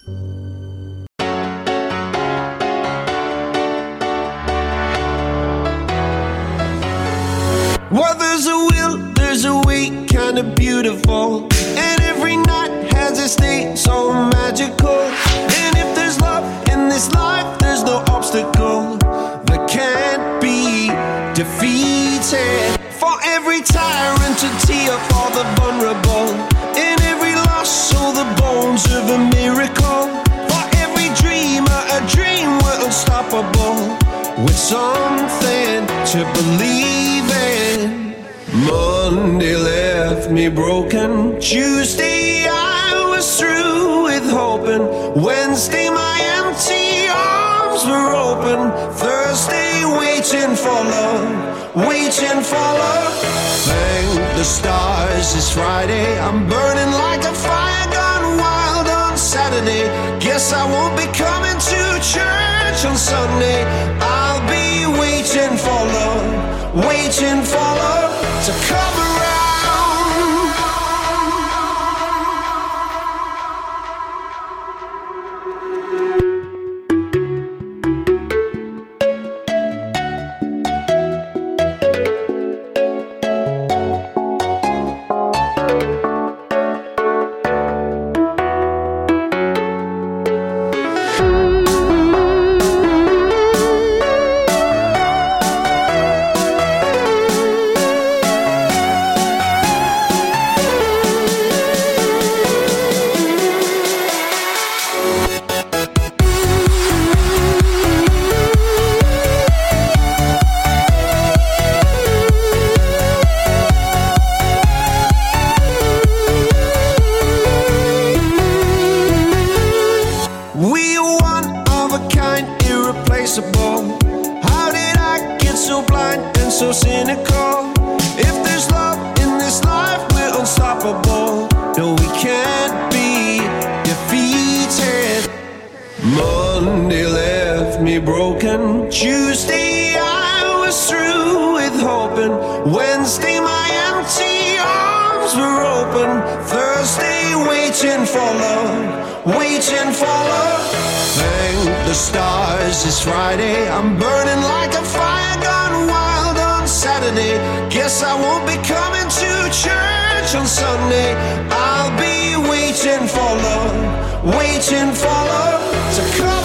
Well, there's a will, there's a way, kinda beautiful. And every night has its day, so magical. And if there's love in this life, there's no obstacle that can't be defeated. For every tyrant, a tear for the vulnerable. In every loss, so the bones of a miracle. For every dreamer, a dream, we're unstoppable. With something to believe in. Monday left me broken. Tuesday I was through with hoping. Wednesday my empty arms were open. Thursday waiting for love, waiting for love. Thank the stars it's Friday. I'm burning like a fire gone wild on Saturday. Guess I won't be coming to church on Sunday. I'll be waiting for love, waiting for love to come around. How did I get so blind and so cynical? If there's love in this life, we're unstoppable. No, we can't be defeated. Monday left me broken. Tuesday I was through with hoping. Wednesday my empty arms were open. Thursday waiting for love, waiting for love. Thank the stars it's Friday. I'm burning like a fire gone wild on Saturday. Guess I won't be coming to church on Sunday. I'll be waiting for love, waiting for love to come